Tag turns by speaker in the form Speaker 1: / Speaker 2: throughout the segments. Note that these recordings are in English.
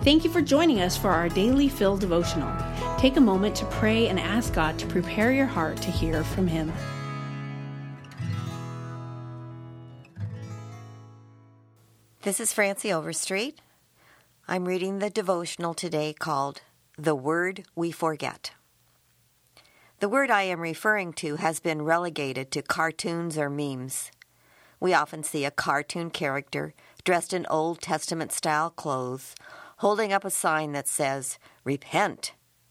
Speaker 1: Thank you for joining us for our Daily Fill devotional. Take a moment to pray and ask God to prepare your heart to hear from Him.
Speaker 2: This is Francie Overstreet. I'm reading the devotional today called The Word We Forget. The word I am referring to has been relegated to cartoons or memes. We often see a cartoon character dressed in Old Testament-style clothes, holding up a sign that says, "Repent."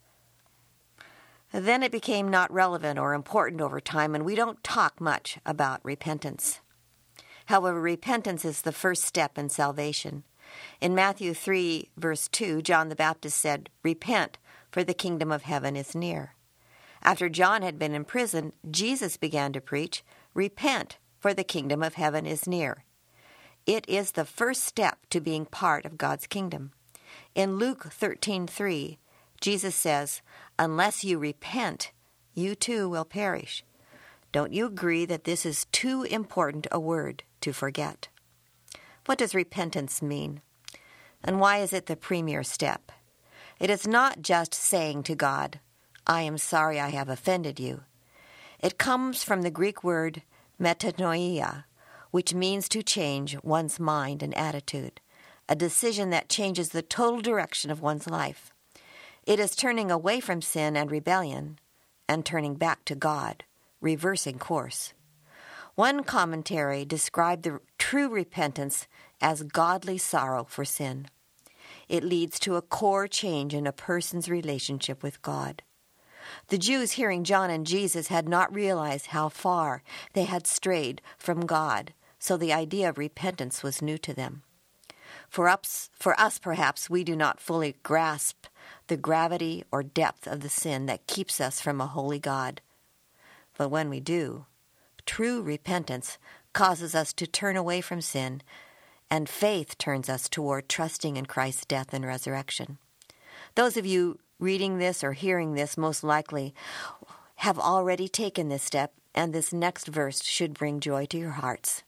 Speaker 2: Then it became not relevant or important over time, and we don't talk much about repentance. However, repentance is the first step in salvation. In Matthew 3, verse 2, John the Baptist said, "Repent, for the kingdom of heaven is near." After John had been in prison, Jesus began to preach, "Repent, for the kingdom of heaven is near." It is the first step to being part of God's kingdom. In Luke 13:3, Jesus says, "Unless you repent, you too will perish." Don't you agree that this is too important a word to forget? What does repentance mean? And why is it the premier step? It is not just saying to God, "I am sorry I have offended you." It comes from the Greek word metanoia, which means to change one's mind and attitude, a decision that changes the total direction of one's life. It is turning away from sin and rebellion and turning back to God, reversing course. One commentary described the true repentance as godly sorrow for sin. It leads to a core change in a person's relationship with God. The Jews hearing John and Jesus had not realized how far they had strayed from God, so the idea of repentance was new to them. For us, perhaps, we do not fully grasp the gravity or depth of the sin that keeps us from a holy God. But when we do, true repentance causes us to turn away from sin, and faith turns us toward trusting in Christ's death and resurrection. Those of you reading this or hearing this most likely have already taken this step, and this next verse should bring joy to your hearts.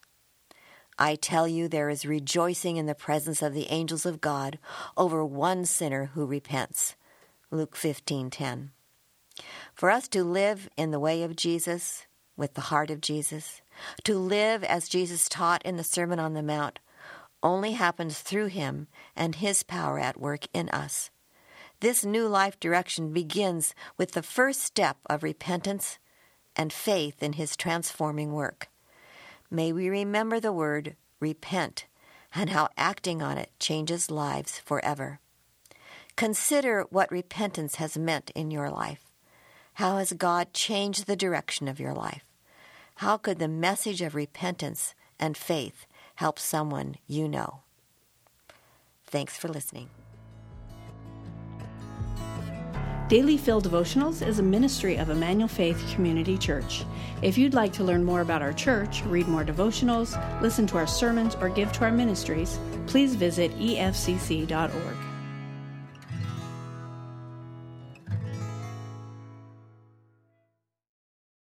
Speaker 2: I tell you, there is rejoicing in the presence of the angels of God over one sinner who repents. Luke 15:10. For us to live in the way of Jesus, with the heart of Jesus, to live as Jesus taught in the Sermon on the Mount, only happens through Him and His power at work in us. This new life direction begins with the first step of repentance and faith in His transforming work. May we remember the word repent and how acting on it changes lives forever. Consider what repentance has meant in your life. How has God changed the direction of your life? How could the message of repentance and faith help someone you know? Thanks for listening.
Speaker 1: Daily Fill Devotionals is a ministry of Emmanuel Faith Community Church. If you'd like to learn more about our church, read more devotionals, listen to our sermons, or give to our ministries, please visit efcc.org.